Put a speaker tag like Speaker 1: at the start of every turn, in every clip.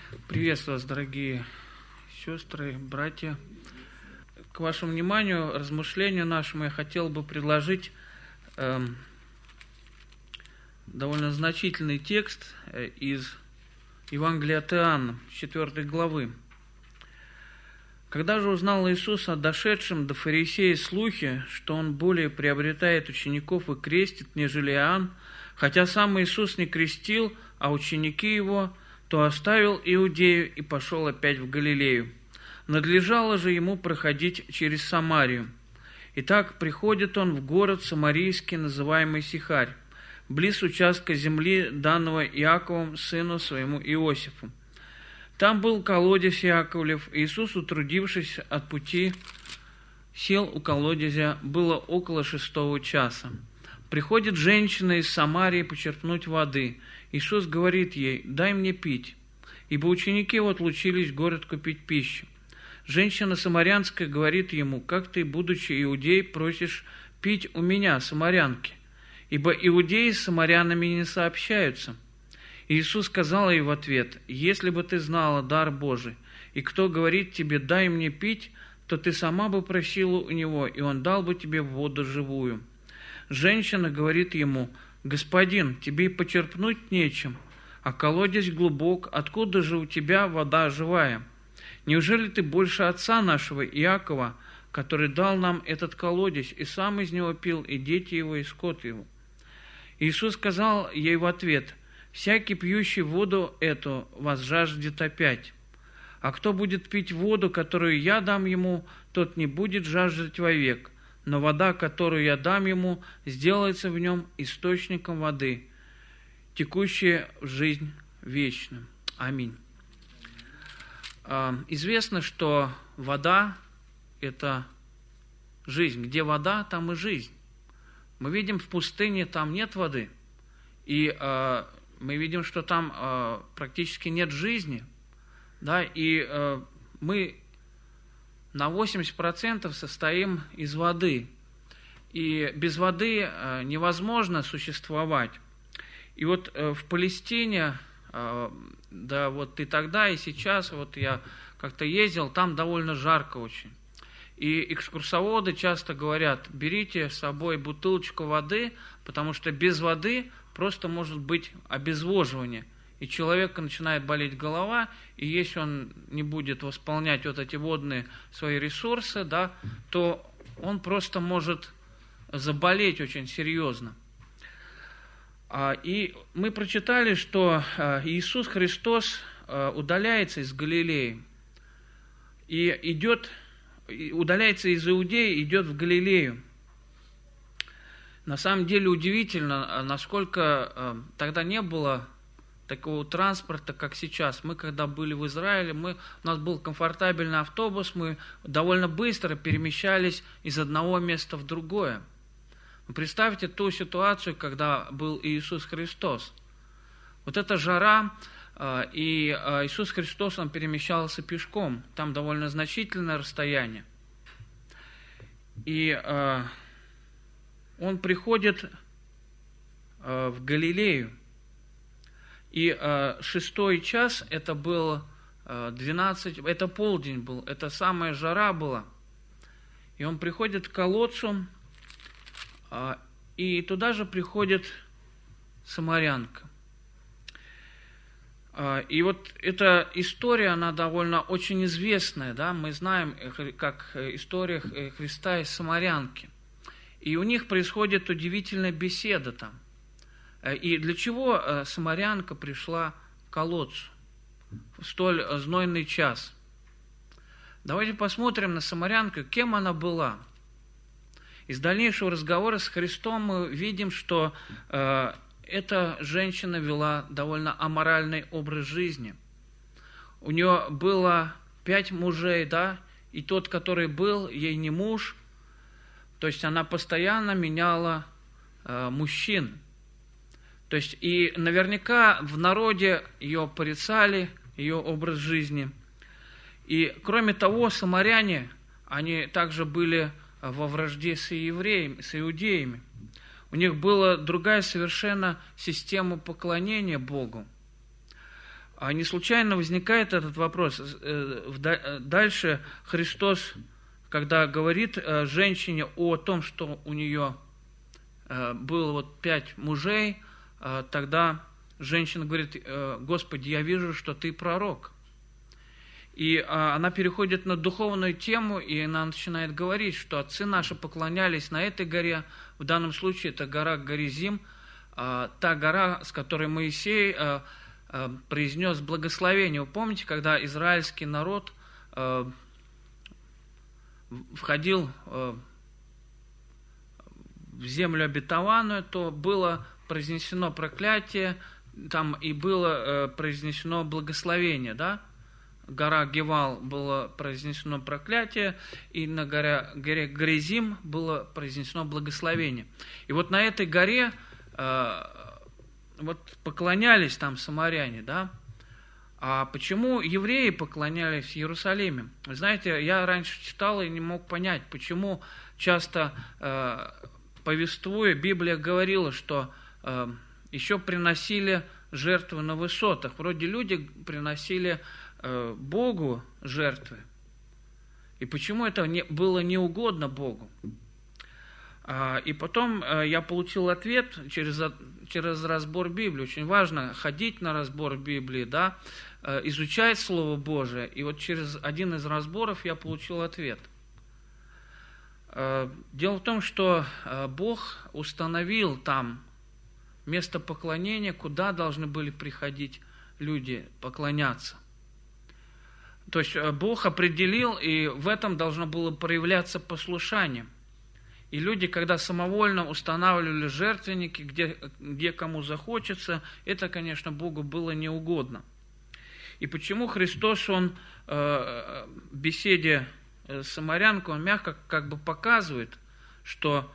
Speaker 1: Приветствую вас, дорогие сестры, братья. К вашему вниманию, размышлению нашему я хотел бы предложить довольно значительный текст из Евангелия от Иоанна, 4 главы. Когда же узнал Иисус о дошедшем до фарисея слухе, что он более приобретает учеников и крестит, нежели Иоанн, хотя сам Иисус не крестил, а ученики его, то оставил Иудею и пошел опять в Галилею. Надлежало же ему проходить через Самарию. Итак, приходит он в город самарийский, называемый Сихарь, близ участка земли, данного Иаковом, сыну своему Иосифу. Там был колодезь Иаковлев. Иисус, утрудившись от пути, сел у колодезя, было около 6 часа. Приходит женщина из Самарии почерпнуть воды. Иисус говорит ей: «Дай мне пить», ибо ученики его отлучились в город купить пищу. Женщина самарянская говорит ему: «Как ты, будучи иудей, просишь пить у меня, самарянки? Ибо иудеи с самарянами не сообщаются». Иисус сказал ей в ответ: «Если бы ты знала дар Божий, и кто говорит тебе: дай мне пить, то ты сама бы просила у него, и он дал бы тебе воду живую». Женщина говорит ему: «Господин, тебе и почерпнуть нечем, а колодезь глубок, откуда же у тебя вода живая? Неужели ты больше отца нашего Иакова, который дал нам этот колодезь, и сам из него пил, и дети его, и скот его?» Иисус сказал ей в ответ: «Всякий, пьющий воду эту, возжаждет опять. А кто будет пить воду, которую я дам ему, тот не будет жаждать вовек. Но вода, которую я дам ему, сделается в нем источником воды, текущая в жизнь вечную». Аминь. Известно, что вода – это жизнь. Где вода, там и жизнь. Мы видим, в пустыне там нет воды. И мы видим, что там практически нет жизни. Да? И мы на 80% состоим из воды. И без воды невозможно существовать. И вот в Палестине, да, вот и тогда, и сейчас, вот я как-то ездил, там довольно жарко очень. И экскурсоводы часто говорят: берите с собой бутылочку воды, потому что без воды просто может быть обезвоживание. И человека начинает болеть голова, и если он не будет восполнять вот эти водные свои ресурсы, да, то он просто может заболеть очень серьезно. И мы прочитали, что Иисус Христос удаляется из Галилеи, и удаляется из Иудеи, идет в Галилею. На самом деле удивительно, насколько тогда не было такого транспорта, как сейчас. Мы, когда были в Израиле, у нас был комфортабельный автобус, мы довольно быстро перемещались из одного места в другое. Представьте ту ситуацию, когда был Иисус Христос. Вот эта жара, и Иисус Христос, Он перемещался пешком, там довольно значительное расстояние. И Он приходит в Галилею. И 6 час, это был 12, это полдень был, это самая жара была. И он приходит к колодцу, и туда же приходит самарянка. И вот эта история, она довольно очень известная, да, мы знаем, как история Христа и самарянки. И у них происходит удивительная беседа там. И для чего самарянка пришла к колодцу в столь знойный час? Давайте посмотрим на самарянку, кем она была. Из дальнейшего разговора с Христом мы видим, что эта женщина вела довольно аморальный образ жизни. У нее было 5 мужей, да, и тот, который был, ей не муж. То есть она постоянно меняла мужчин. То есть и наверняка в народе ее порицали, ее образ жизни. И кроме того, самаряне, они также были во вражде с евреями, с иудеями. У них была другая совершенно система поклонения Богу. А не случайно возникает этот вопрос. Дальше Христос, когда говорит женщине о том, что у нее было вот 5 мужей, тогда женщина говорит: Господи, я вижу, что ты пророк. И она переходит на духовную тему, и она начинает говорить, что отцы наши поклонялись на этой горе, в данном случае это гора Горизим, та гора, с которой Моисей произнес благословение. Вы помните, когда израильский народ входил в землю обетованную, то было произнесено проклятие, там и было произнесено благословение, да? Гора Гевал было произнесено проклятие, и на горе Горизим было произнесено благословение. И вот на этой горе вот поклонялись там самаряне, да? А почему евреи поклонялись в Иерусалиме? Вы знаете, я раньше читал и не мог понять, почему часто, повествуя, Библия говорила, что еще приносили жертвы на высотах. Вроде люди приносили Богу жертвы. И почему это было неугодно Богу? И потом я получил ответ через разбор Библии. Очень важно ходить на разбор Библии, да, изучать Слово Божие. И вот через один из разборов я получил ответ. Дело в том, что Бог установил там место поклонения, куда должны были приходить люди поклоняться. То есть Бог определил, и в этом должно было проявляться послушание. И люди, когда самовольно устанавливали жертвенники, где кому захочется, это, конечно, Богу было неугодно. И почему Христос, Он в беседе с самарянкой, Он мягко как бы показывает, что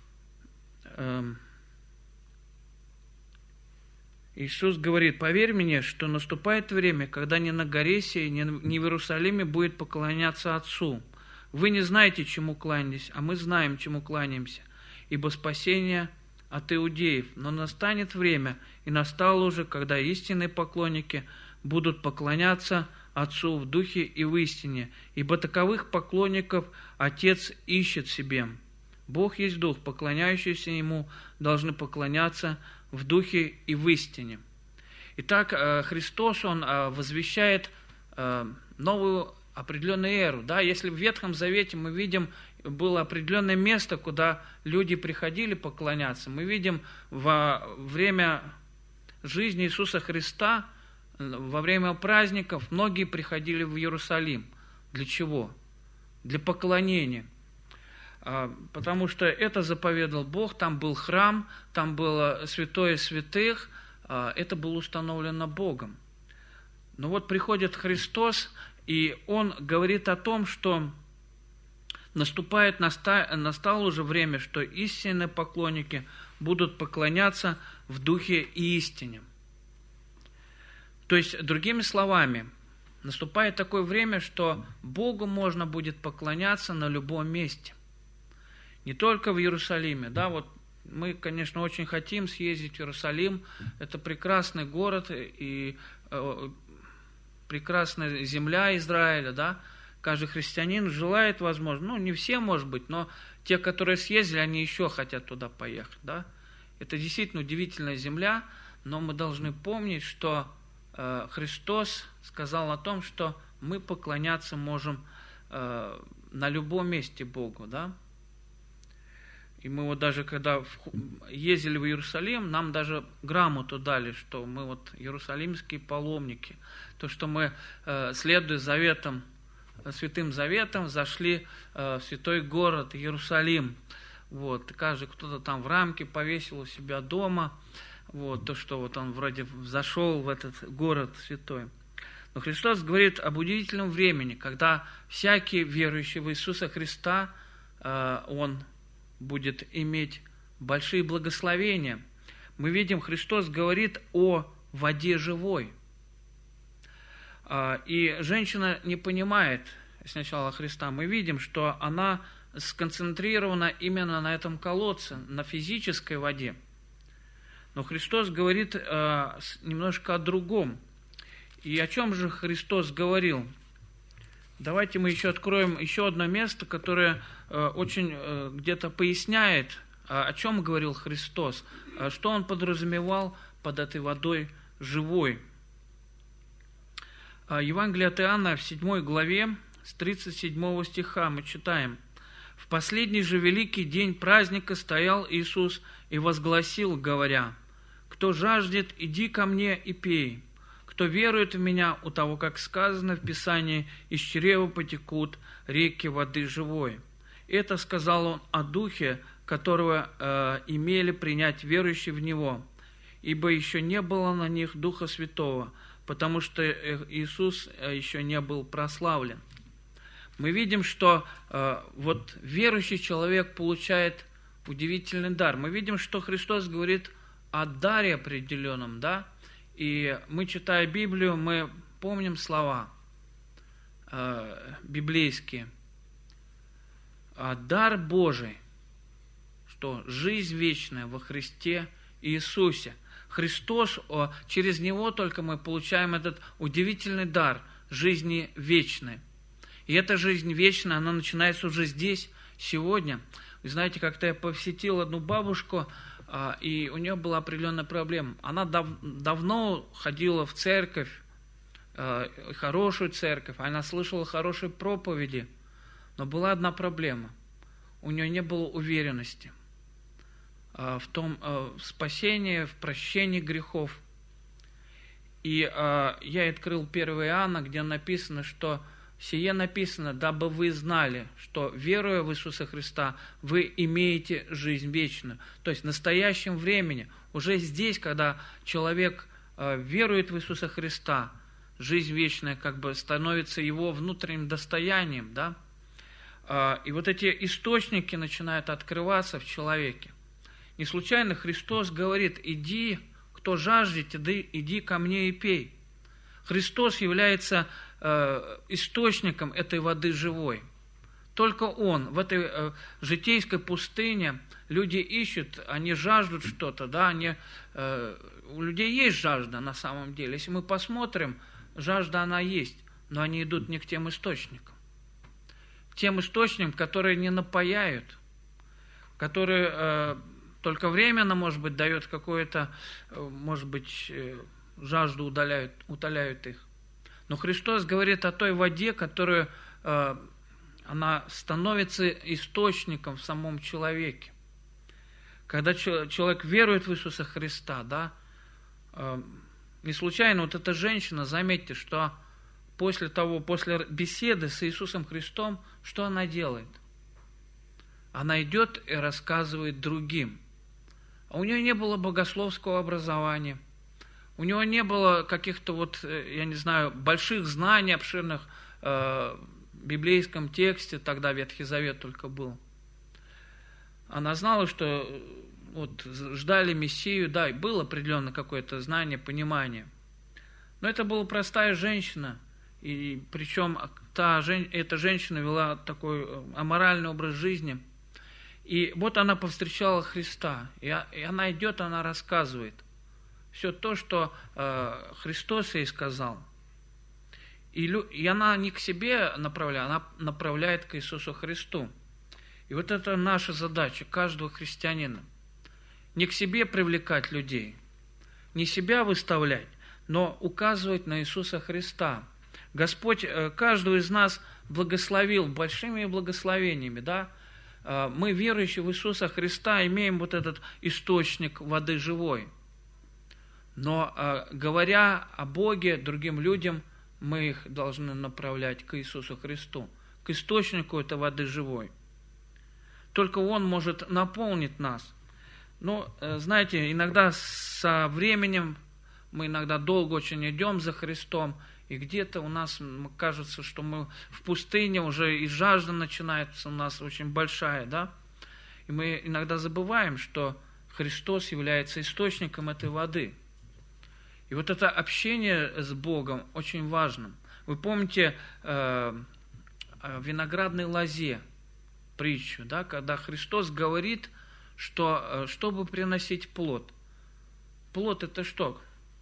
Speaker 1: Иисус говорит: поверь мне, что наступает время, когда ни на горе сей, ни в Иерусалиме будет поклоняться Отцу. Вы не знаете, чему кланяетесь, а мы знаем, чему кланяемся, ибо спасение от иудеев. Но настанет время, и настало уже, когда истинные поклонники будут поклоняться Отцу в духе и в истине, ибо таковых поклонников Отец ищет себе. Бог есть Дух, поклоняющиеся Ему должны поклоняться в духе и в истине. Итак, Христос, Он возвещает новую определенную эру. Да? Если в Ветхом Завете мы видим, было определенное место, куда люди приходили поклоняться, мы видим во время жизни Иисуса Христа, во время праздников, многие приходили в Иерусалим. Для чего? Для поклонения. Потому что это заповедал Бог, там был храм, там было святое святых, это было установлено Богом. Но вот приходит Христос, и Он говорит о том, что настало уже время, что истинные поклонники будут поклоняться в духе и истине. То есть, другими словами, наступает такое время, что Богу можно будет поклоняться на любом месте. Не только в Иерусалиме. Да, вот мы, конечно, очень хотим съездить в Иерусалим. Это прекрасный город и прекрасная земля Израиля. Да? Каждый христианин желает, возможно, не все, может быть, но те, которые съездили, они еще хотят туда поехать. Да? Это действительно удивительная земля, но мы должны помнить, что Христос сказал о том, что мы поклоняться можем на любом месте Богу. Да? И мы вот даже когда ездили в Иерусалим, нам даже грамоту дали, что мы вот иерусалимские паломники. То, что мы, следуя заветам, святым заветам, зашли в святой город Иерусалим. Вот. Каждый кто-то там в рамке повесил у себя дома. Вот. То, что вот он вроде зашел в этот город святой. Но Христос говорит об удивительном времени, когда всякий верующий в Иисуса Христа, он будет иметь большие благословения. Мы видим, Христос говорит о воде живой. И женщина не понимает сначала Христа. Мы видим, что она сконцентрирована именно на этом колодце, на физической воде. Но Христос говорит немножко о другом. И о чем же Христос говорил? Давайте мы еще откроем еще одно место, которое очень где-то поясняет, о чем говорил Христос, что Он подразумевал под этой водой живой. Евангелие от Иоанна в 7 главе с 37 стиха мы читаем: «В последний же великий день праздника стоял Иисус и возгласил, говоря: кто жаждет, иди ко мне и пей. Кто верует в меня, у того, как сказано в Писании, из чрева потекут реки воды живой». Это сказал Он о Духе, которого имели принять верующие в Него, ибо еще не было на них Духа Святого, потому что Иисус еще не был прославлен. Мы видим, что вот верующий человек получает удивительный дар. Мы видим, что Христос говорит о даре определенном, да? И мы, читая Библию, мы помним слова библейские. Дар Божий, что жизнь вечная во Христе Иисусе. Христос, через Него только мы получаем этот удивительный дар жизни вечной. И эта жизнь вечная, она начинается уже здесь, сегодня. Вы знаете, как-то я посетил одну бабушку, и у нее была определенная проблема. Она давно ходила в церковь, хорошую церковь, она слышала хорошие проповеди, но была одна проблема. У нее не было уверенности в том спасении, в прощении грехов. И я открыл 1 Иоанна, где написано, что «Сие написано, дабы вы знали, что, веруя в Иисуса Христа, вы имеете жизнь вечную». То есть в настоящем времени, уже здесь, когда человек верует в Иисуса Христа, жизнь вечная как бы становится его внутренним достоянием, да? И вот эти источники начинают открываться в человеке. Не случайно Христос говорит: «Иди, кто жаждет, иди ко мне и пей». Христос является источником этой воды живой. Только Он. В этой житейской пустыне люди ищут, они жаждут что-то, да, у людей есть жажда на самом деле. Если мы посмотрим, жажда она есть, но они идут не к тем источникам. К тем источникам, которые не напояют, которые только временно, может быть, дает какое-то, может быть, жажду утоляют их. Но Христос говорит о той воде, которая она становится источником в самом человеке. Когда человек верует в Иисуса Христа, да, не случайно вот эта женщина, заметьте, что после беседы с Иисусом Христом, что она делает? Она идет и рассказывает другим. А у нее не было богословского образования, у него не было каких-то я не знаю, больших знаний, обширных в библейском тексте, тогда Ветхий Завет только был. Она знала, что ждали Мессию, да, и было определенное какое-то знание, понимание. Но это была простая женщина, и причем эта женщина вела такой аморальный образ жизни. И вот она повстречала Христа, и она идет, она рассказывает все то, что Христос ей сказал. И она не к себе направляет, она направляет к Иисусу Христу. И вот это наша задача, каждого христианина. Не к себе привлекать людей, не себя выставлять, но указывать на Иисуса Христа. Господь каждого из нас благословил большими благословениями, да? Мы, верующие в Иисуса Христа, имеем вот этот источник воды живой. Но, говоря о Боге другим людям, мы их должны направлять к Иисусу Христу, к источнику этой воды живой. Только Он может наполнить нас. Но, знаете, иногда со временем мы иногда долго очень идем за Христом, и где-то у нас кажется, что мы в пустыне, уже и жажда начинается у нас очень большая, да? И мы иногда забываем, что Христос является источником этой воды. И вот это общение с Богом очень важно. Вы помните о виноградной лозе, притчу, да? Когда Христос говорит, что чтобы приносить плод. Плод – это что?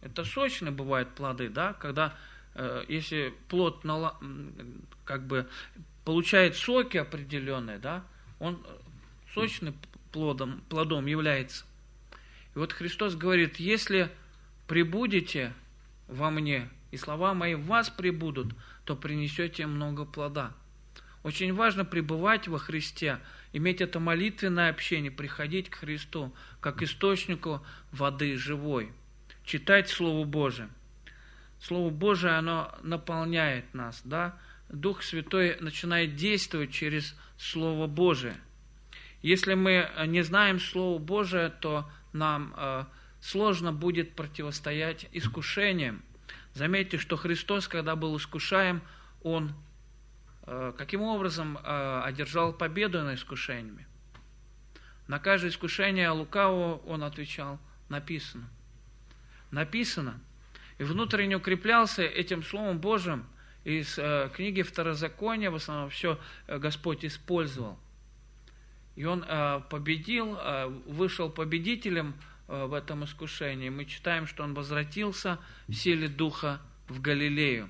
Speaker 1: Это сочные бывают плоды, да, когда если плод как бы получает соки определенные, да, он сочным плодом является. И вот Христос говорит: если пребудете во мне, и слова мои в вас пребудут, то принесете много плода. Очень важно пребывать во Христе, иметь это молитвенное общение, приходить к Христу, как источнику воды живой, читать Слово Божие. Слово Божие, оно наполняет нас, да? Дух Святой начинает действовать через Слово Божие. Если мы не знаем Слово Божие, то нам сложно будет противостоять искушениям. Заметьте, что Христос, когда был искушаем, Он каким образом одержал победу над искушениями? На каждое искушение лукавого Он отвечал: написано. Написано. И внутренне укреплялся этим Словом Божьим. Из книги Второзакония в основном все Господь использовал. И Он победил, вышел победителем в этом искушении. Мы читаем, что Он возвратился в силе Духа в Галилею.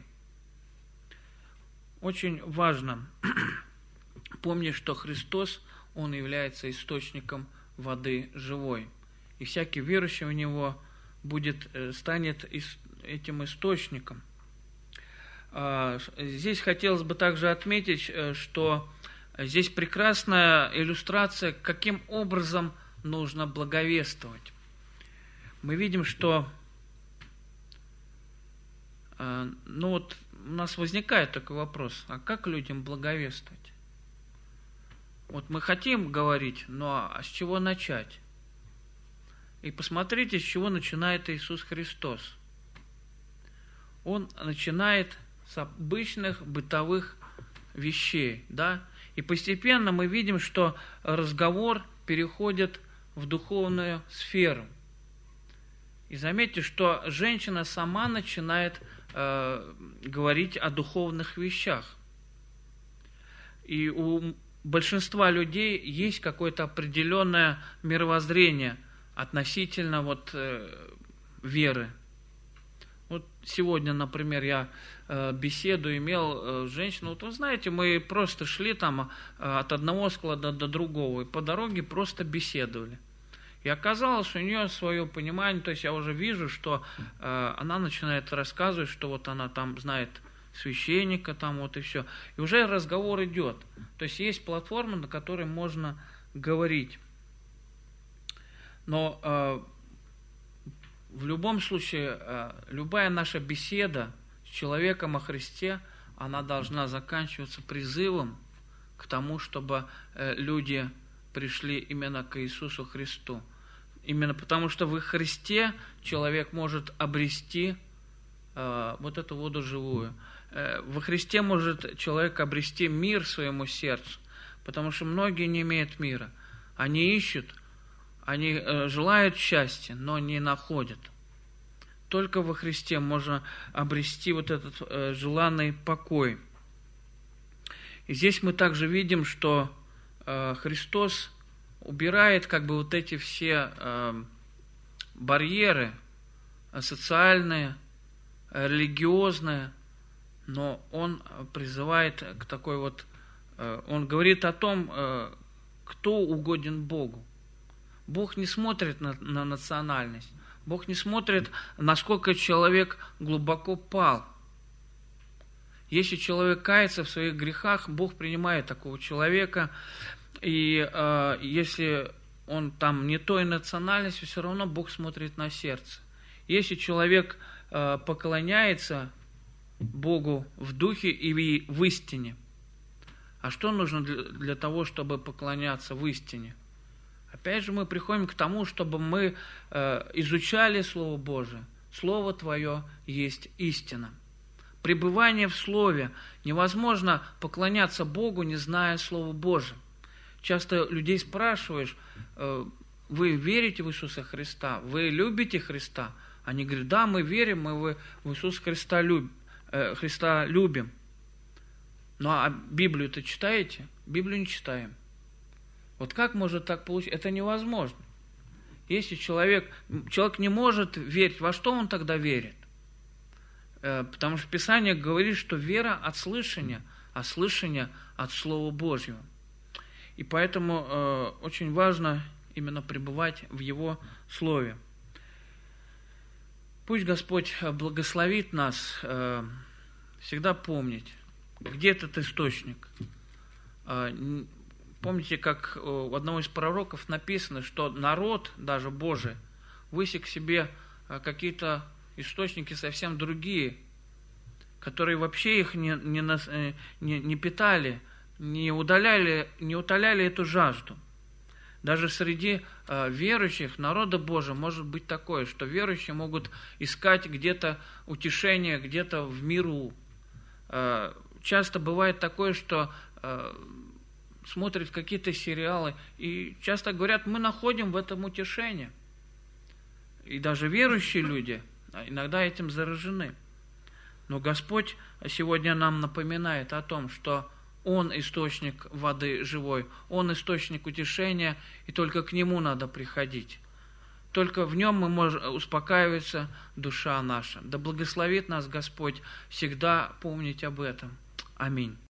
Speaker 1: Очень важно помнить, что Христос, Он является источником воды живой. И всякий верующий в Него станет этим источником. Здесь хотелось бы также отметить, что здесь прекрасная иллюстрация, каким образом нужно благовествовать. Мы видим, что у нас возникает такой вопрос: а как людям благовествовать? Вот мы хотим говорить, но с чего начать? И посмотрите, с чего начинает Иисус Христос. Он начинает с обычных бытовых вещей, да? И постепенно мы видим, что разговор переходит в духовную сферу. И заметьте, что женщина сама начинает говорить о духовных вещах. И у большинства людей есть какое-то определенное мировоззрение относительно веры. Вот сегодня, например, я беседу имел с женщиной. Вот вы знаете, мы просто шли там от одного склада до другого, и по дороге просто беседовали. И оказалось, у нее свое понимание, то есть я уже вижу, что она начинает рассказывать, что вот она там знает священника, там вот и все. И уже разговор идет. То есть есть платформа, на которой можно говорить. Но в любом случае, любая наша беседа с человеком о Христе, она должна заканчиваться призывом к тому, чтобы люди пришли именно к Иисусу Христу. Именно потому, что в Христе человек может обрести вот эту воду живую. Во Христе может человек обрести мир своему сердцу, потому что многие не имеют мира. Они ищут, они желают счастья, но не находят. Только во Христе можно обрести вот этот желанный покой. И здесь мы также видим, что Христос убирает как бы вот эти все барьеры социальные, религиозные, но Он призывает к такой Он говорит о том, кто угоден Богу. Бог не смотрит на национальность. Бог не смотрит, насколько человек глубоко пал. Если человек кается в своих грехах, Бог принимает такого человека. И если он там не той национальности, все равно Бог смотрит на сердце. Если человек поклоняется Богу в духе и в истине, а что нужно для того, чтобы поклоняться в истине? Опять же, мы приходим к тому, чтобы мы изучали Слово Божие. Слово Твое есть истина. Пребывание в Слове. Невозможно поклоняться Богу, не зная Слова Божия. Часто людей спрашиваешь: вы верите в Иисуса Христа? Вы любите Христа? Они говорят: да, мы верим, мы в Иисуса Христа любим. Ну а Библию-то читаете? Библию не читаем. Вот как может так получиться? Это невозможно. Если человек не может верить, во что он тогда верит? Потому что Писание говорит, что вера от слышания, а слышание от Слова Божьего. И поэтому очень важно именно пребывать в Его Слове. Пусть Господь благословит нас всегда помнить, где этот источник. Помните, как у одного из пророков написано, что народ, даже Божий, высек себе какие-то источники совсем другие, которые вообще их не питали, не утоляли эту жажду. Даже среди верующих народа Божия может быть такое, что верующие могут искать где-то утешение, где-то в миру. Часто бывает такое, что смотрят какие-то сериалы, и часто говорят, мы находим в этом утешение. И даже верующие люди иногда этим заражены. Но Господь сегодня нам напоминает о том, что Он источник воды живой, Он источник утешения, и только к Нему надо приходить. Только в Нем мы можем успокаиваться душа наша. Да благословит нас Господь всегда помнить об этом. Аминь.